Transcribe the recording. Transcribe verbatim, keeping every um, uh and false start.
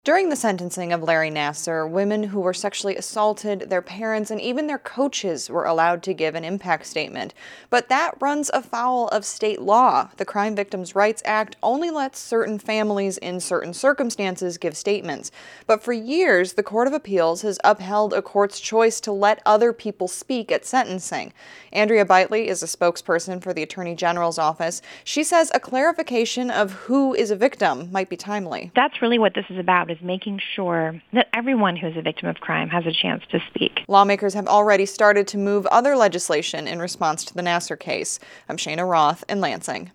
During the sentencing of Larry Nassar, women who were sexually assaulted, their parents, and even their coaches were allowed to give an impact statement. But that runs afoul of state law. The Crime Victims' Rights Act only lets certain families in certain circumstances give statements. But for years, the Court of Appeals has upheld a court's choice to let other people speak at sentencing. Andrea Bitely is a spokesperson for the Attorney General's office. She says a clarification of who is a victim might be timely. That's really what this is about, is making sure that everyone who is a victim of crime has a chance to speak. Lawmakers have already started to move other legislation in response to the Nassar case. I'm Shana Roth in Lansing.